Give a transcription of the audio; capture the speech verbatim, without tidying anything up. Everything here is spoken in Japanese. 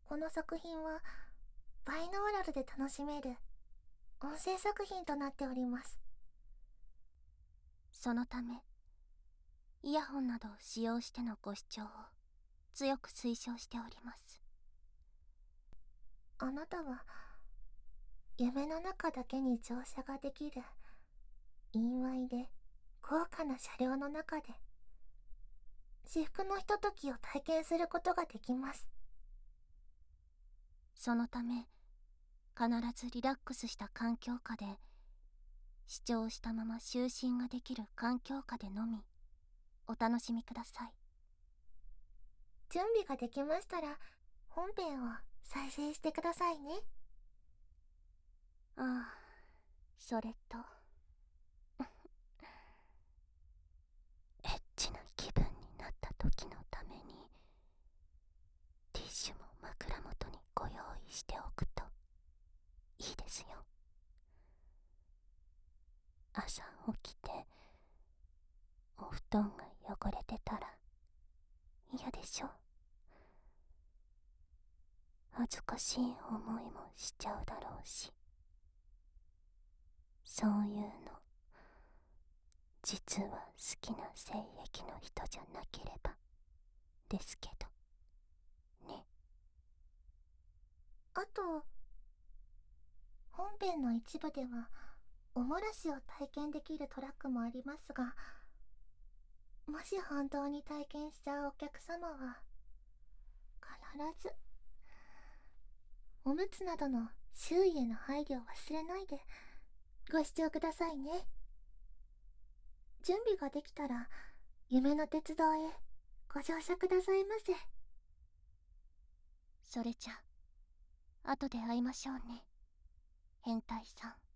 この作品はバイノーラルで楽しめる音声作品となっております。 そのためイヤホンなどを使用してのご視聴を強く推奨しております。 あなたは夢の中だけに乗車ができる陰猥で豪華な車両の中で至福のひとときを体験することができます。 そのため必ずリラックスした環境下で視聴したまま就寝ができる環境下でのみお楽しみください。 準備ができましたら本編を再生してくださいね。 ああ、それとエッチな気分になった時のためにティッシュも枕元にご用意しておくといいですよ。朝起きてお布団が汚れてたら嫌でしょ。恥ずかしい思いもしちゃうだろうし、そういうの実は好きな性癖の人じゃなければですけどね。 あと本編の一部ではおもらしを体験できるトラックもありますが、もし本当に体験しちゃうお客様は必ずおむつなどの周囲への配慮を忘れないでご視聴くださいね。準備ができたら夢の鉄道へご乗車くださいませ。 それじゃ後で会いましょうね、変態さん。